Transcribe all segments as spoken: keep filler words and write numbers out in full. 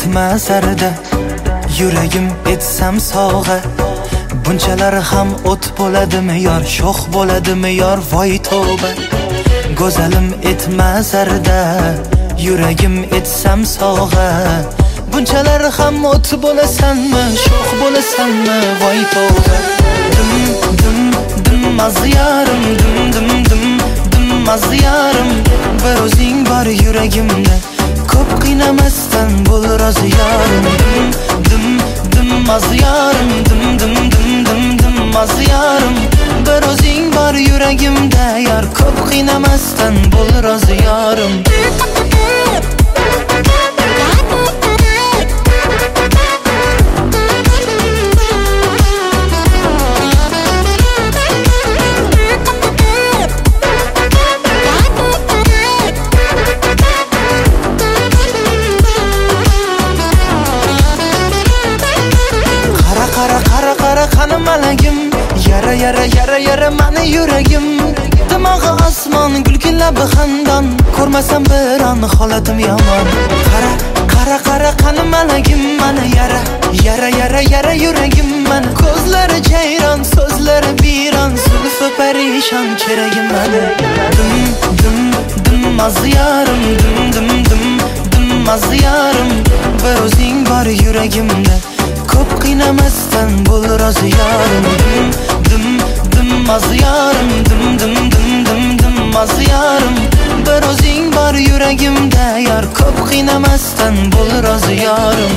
etmas arida, yuragim etsam sog'a. Bunchalar ham o't bo'ladimi yor, sho'x bo'ladimi yor, voy tavba. Go'zalim etmas arida, yuragim etsam sog'a. Bunchalar ham o't bo'lasanmi, sho'x bo'lasanmi, voy tavba. Dim dim dim mazyarim, dim dim dim dim mazyarim. Bir o'zing bor yuragimda, ko'p qiynamasdan bo'l rozi yorim. Dim dim dim mazyarim, dim dim dim dim dim mazyarim. Bir o'zing bor yuragimda, yar ko'p qiynamasdan bo'l rozi yorim. Qani malagim, yara yara yara yara mani yuragim. Dimog'i osmon, gulgin labi xandon, ko'rmasam bir on holatim yomon. Qara qara qara qani malagim, mana yara yara yara yara yuragim. Mana ko'zlari jayron, so'zlari biron, zulfi parishon keragim mana. Dim dim dim mazyarim, dim dim dim dim mazyarim. Bir o'zing bor yuragimda, ko'p qiynamasdan bo'l rozi yorim. Dim dim dim mazyarim, dim dim dim dim dim mazyarim. Bir o'zing bor yuragimda, yar ko'p qiynamasdan bo'l rozi yorim.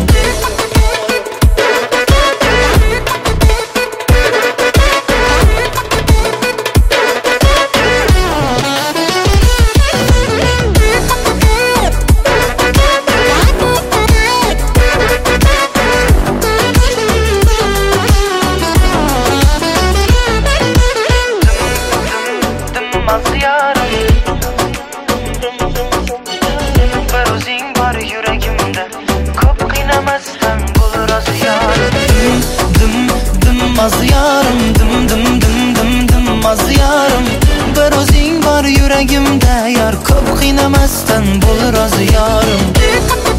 Bir o'zing bor yuragimda, ko'p qiynamasdan bo'l rozi yorim. Dim dim mazyarim, dim dim dim dim dim mazyarim. Bir o'zing bor yuragimda, yar ko'p qiynamasdan bo'l rozi yorim.